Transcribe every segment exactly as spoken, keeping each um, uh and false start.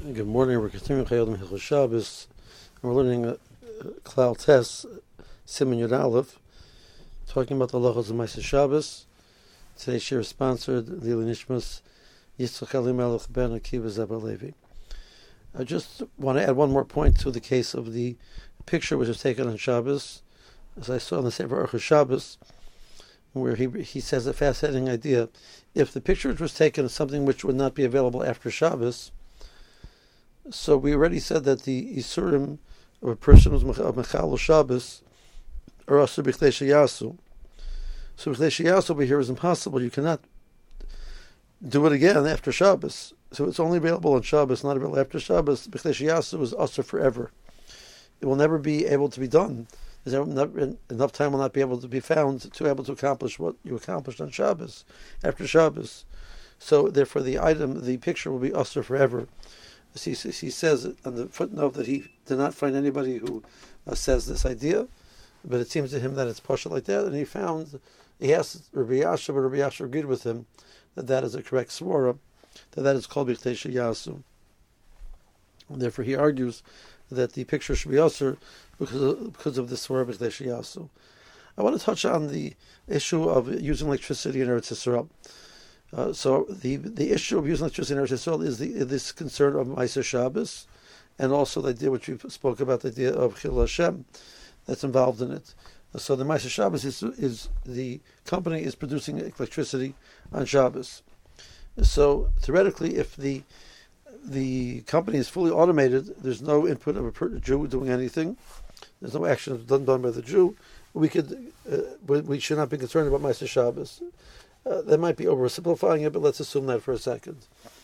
Good morning. We're continuing Chayodim Hilchos Shabbos, and we're learning uh, Klal Tes Siman Yud Aleph, talking about the halachos of Ma'aser Shabbos. Today's share is sponsored Lili Nishmas Yitzchak Elimelech Ben Akiva Zeba Levi. I just want to add one more point to the case of the picture which was taken on Shabbos, as I saw in the Sefer Orchos Shabbos, where he he says a fascinating idea. If the picture which was taken is something which would not be available after Shabbos, so we already said that the Isurim of a person who's Mechal Shabbos are also B'chdei Sheyasu. So B'chdei Sheyasu over here is impossible. You cannot do it again after Shabbos. So it's only available on Shabbos, not available after Shabbos. B'chdei Sheyasu is also forever. It will never be able to be done. There's not, enough time will not be able to be found to be able to accomplish what you accomplished on Shabbos, after Shabbos. So therefore the item, the picture will be usher forever. He, he says on the footnote that he did not find anybody who uh, says this idea, but it seems to him that it's partial like that, and he found, he asked Rabbi Yasha, but Rabbi Yasha agreed with him that that is a correct svara, that that is called B'chdei Sheyasu. Therefore he argues that the picture should be usher because of, because of this svara B'chdei Sheyasu. I want to touch on the issue of using electricity in Eretz Yisrael. Uh, so the the issue of using electricity in Eretz Yisrael is the this concern of Ma'aser Shabbos, and also the idea which we spoke about, the idea of Chil Hashem that's involved in it. Uh, so the Ma'aser Shabbos is is the company is producing electricity on Shabbos. So theoretically, if the the company is fully automated, there's no input of a per- Jew doing anything. There's no action done done by the Jew. We could uh, we should not be concerned about Ma'aser Shabbos. Uh, that might be oversimplifying it, but let's assume that for a second.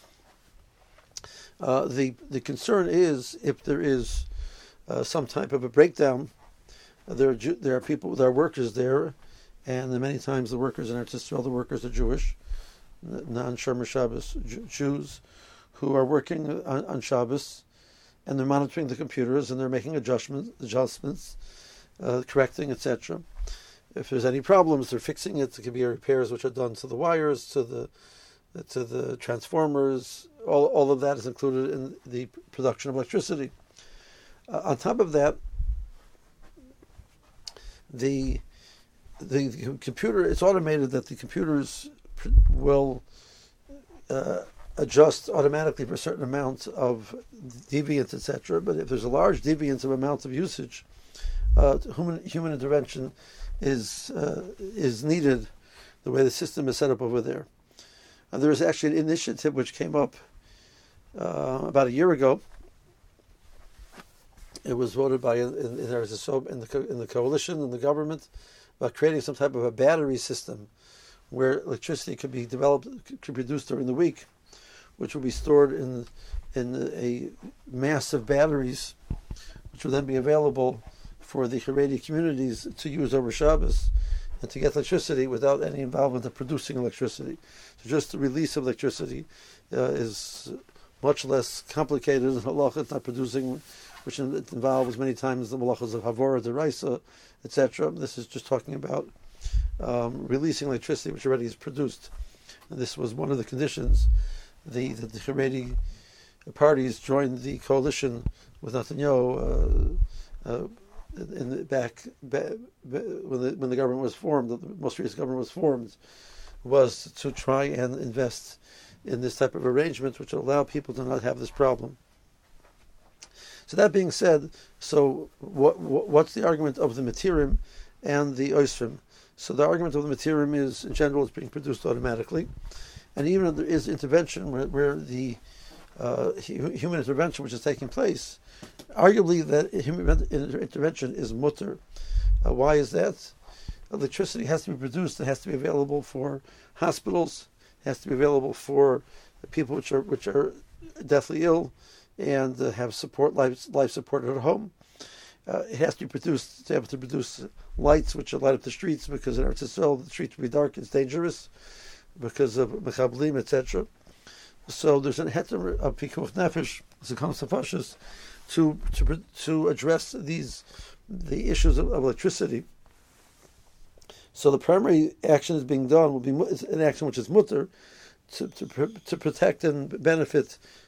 Uh, the the concern is if there is uh, some type of a breakdown. Uh, there are Jew, there are people, there are workers there, and many times the workers in Eretz Yisrael, the workers are Jewish, non-Shomer Shabbos Jews, who are working on, on Shabbos, and they're monitoring the computers and they're making adjustments, adjustments, uh, correcting, et cetera. If there's any problems, they're fixing it. It could be repairs which are done to the wires, to the to the transformers. All all of that is included in the production of electricity. Uh, on top of that, the, the the computer, it's automated that the computers will uh, adjust automatically for a certain amount of deviance, et cetera. But if there's a large deviance of amount of usage, uh, human human intervention is uh, is needed the way the system is set up over there. And there was actually an initiative which came up uh, about a year ago. It was voted by in, in, in, the, in the coalition and the government about creating some type of a battery system where electricity could be developed, could be produced during the week, which would be stored in in a massive batteries, which would then be available for the Haredi communities to use over Shabbos and to get electricity without any involvement of producing electricity. So just the release of electricity uh, is much less complicated than halacha. It's not producing, which it involves many times the malachas of Havora, Deraisa, et cetera. This is just talking about um, releasing electricity which already is produced. And this was one of the conditions the, that the Haredi parties joined the coalition with Netanyahu uh, uh, in the back, back when the when the government was formed, the most recent government was formed, was to try and invest in this type of arrangement, which will allow people to not have this problem. So that being said, so what, what what's the argument of the Matirim and the Oisrim? So the argument of the Matirim is, in general, it's being produced automatically, and even if there is intervention where, where the uh, human intervention which is taking place, arguably that human intervention is mutter. Uh, why is that? Electricity has to be produced. It has to be available for hospitals. It has to be available for people which are which are deathly ill and uh, have support life life support at home. Uh, it has to be produced to be able to produce lights which will light up the streets, because in Eretz Yisrael the streets will be dark. It's dangerous because of mechablim, et cetera. So there's a heter of pikuach nefesh, it's a concept to to to address these the issues of, of electricity. So the primary action is being done will be an action which is mutter to to to protect and benefit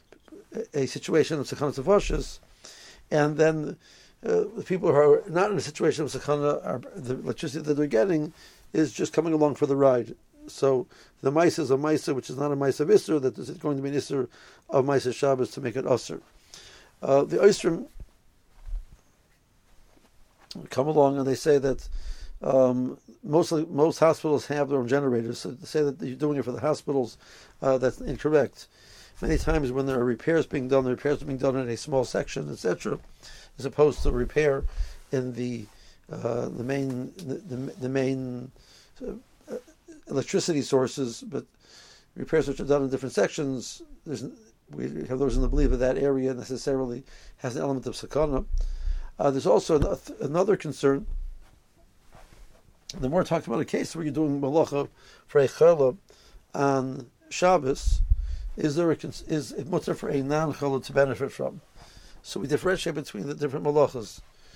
a situation of Sakana Tavashis, and then uh, the people who are not in a situation of Sakana, are, the electricity that they're getting is just coming along for the ride. So the Maisa is a Maisa which is not a Maisa of Isser, that is going to be an Isser of Maisa Shabbos to make it Usser. Uh, the Oystrom come along and they say that um, mostly most hospitals have their own generators. So to say that you're doing it for the hospitals, uh, that's incorrect. Many times when there are repairs being done, the repairs are being done in a small section, et cetera, as opposed to repair in the uh, the main the, the, the main uh, electricity sources. But repairs which are done in different sections, there's, we have those in the belief that that area necessarily has an element of sakana. Uh, there's also another concern. The more talked about a case where you're doing malacha for a chala on Shabbos, is there a, is it mutter for a non-chala to benefit from? So we differentiate between the different malachas.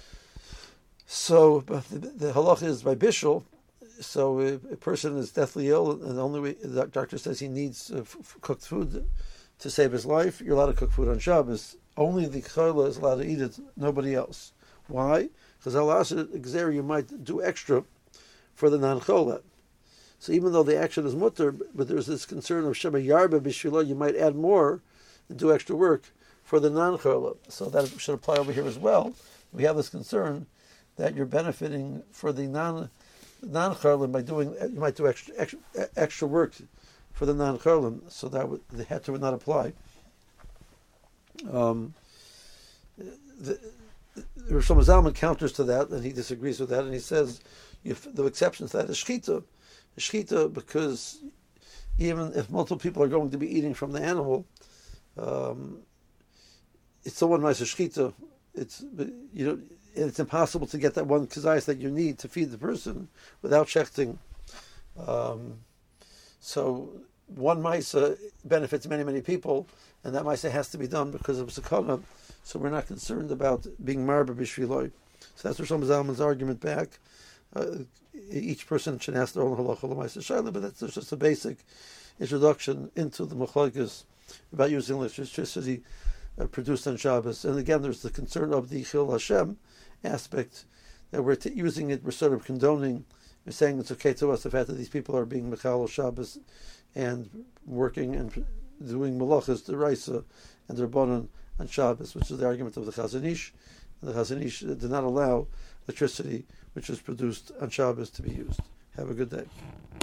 So the, the halacha is by bishul. So if a person is deathly ill, and the only way the doctor says he needs uh, f- cooked food to save his life, you're allowed to cook food on Shabbos. Only the chala is allowed to eat it, nobody else. Why? Because Allah said, you might do extra for the non-chola. So even though the action is mutter, but there's this concern of shema yarba b'shvila, you might add more and do extra work for the non-chola. So that should apply over here as well. We have this concern that you're benefiting for the non non-cholim by doing, you might do extra extra, extra work for the non-cholim, so that would, the heter would not apply. Um, the, the Rosh Zalman counters to that, and he disagrees with that, and he says if the exception to that is shchita. Shchita, because even if multiple people are going to be eating from the animal, um, it's so one nice shchita. It's you know it's impossible to get that one kazayas that you need to feed the person without shechting. Um, so one maisa benefits many many people, and that maisa has to be done because of sakana. So we're not concerned about being marba b'shviloi. So that's Rosh Zalman's argument back. Uh, each person should ask their own halacha l'maisa shayla, but that's just a basic introduction into the machlokes about using electricity uh, produced on Shabbos. And again, there's the concern of the Chil Hashem aspect, that we're t- using it, we're sort of condoning, we're saying it's okay to us the fact that these people are being mechal Shabbos and working and doing malachas, deraisa, and derbanan on Shabbos, which is the argument of the Chazon Ish. The Chazon Ish did not allow electricity which is produced on Shabbos to be used. Have a good day.